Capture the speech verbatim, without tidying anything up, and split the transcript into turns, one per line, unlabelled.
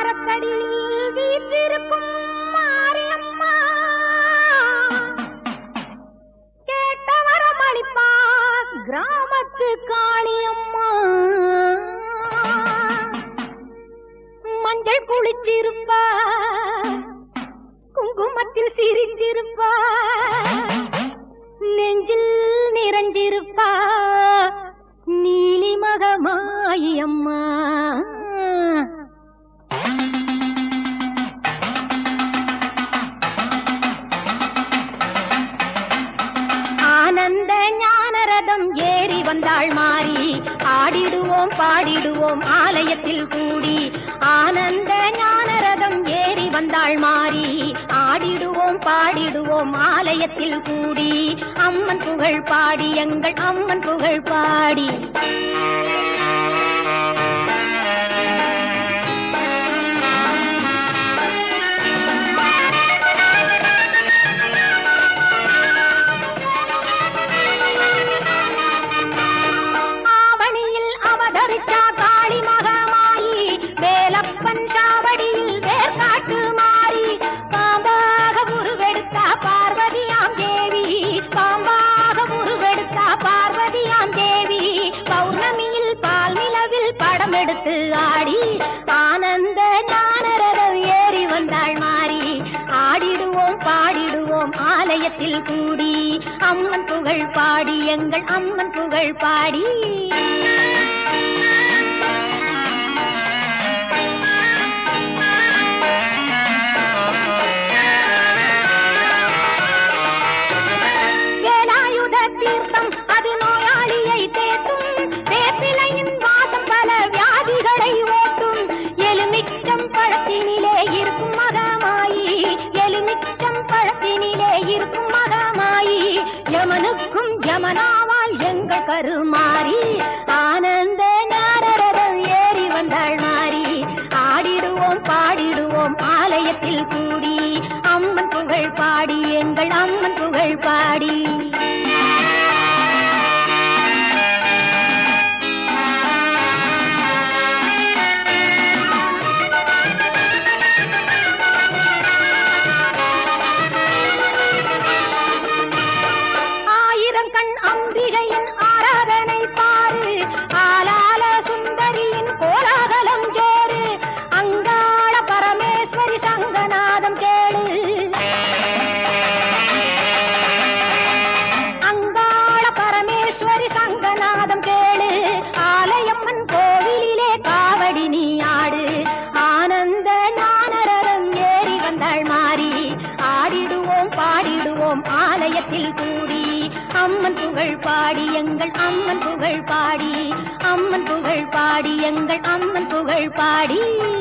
மரத்தடியில் வீற்றிருக்கும் மாரியம்மா கேட்ட வரமளிப்பா கிராமத்து காளியம்மா மஞ்சள் குளிச்சிருப்பா குங்குமத்தில் சிரிஞ்சிருப்பா நெஞ்சில் நிறைஞ்சிருப்பா நீலி மகமாயி அம்மா ஆனந்த ஞானரதம் ஏறி வந்தாள் மாறி ஆடிடுவோம் பாடிடுவோம் ஆலயத்தில் கூடி ஆனந்த ஞானரதம் ஏறி வந்தாள் மாறி ஆடிடுவோம் பாடிடுவோம் ஆலயத்தில் கூடி அம்மன் புகழ் பாடி எங்கள் அம்மன் புகழ் பாடி சாவடியில் வேர்காட்டு மாறி பாம்பாக உருவெடுத்தா பார்வதியாம் தேவி பாம்பாக உருவெடுத்தா பார்வதியாம் தேவி பௌர்ணமியில் பால் நிலவில் படம் எடுத்து ஆடி ஆனந்த ஞானரதம் ஏறி வந்தாள் மாறி ஆடிடுவோம் பாடிடுவோம் ஆலயத்தில் கூடி அம்மன் புகழ் பாடி எங்கள் அம்மன் புகழ் பாடி யமனுக்கும் யமனாவாள் எங்கள் கருமாறி ஆனந்த ஞானரதம் ஏறி வந்தாள் மாறி ஆடிடுவோம் பாடிடுவோம் ஆலயத்தில் கூடி அம்மன் புகழ் பாடி எங்கள் அம்மன் புகழ் பாடி அம்பிகையின் ஆராதனை பாரு ஆலால சுந்தரியின் கோலாகலம் ஜோறு அங்காள பரமேஸ்வரி சங்கநாதம் கேளு அங்காள பரமேஸ்வரி சங்கநாதம் கேளு ஆலயம்மன் கோவிலிலே காவடி நீ ஆடு ஆனந்த ஞானரதம் ஏறி வந்தாள் மாறி ஆடிடுவோம் பாடிடுவோம் ஆலயத்தில் கூடி அம்மன் புகழ் பாடி எங்கள் அம்மன் புகழ் பாடி அம்மன் புகழ் பாடி எங்கள் அம்மன் புகழ் பாடி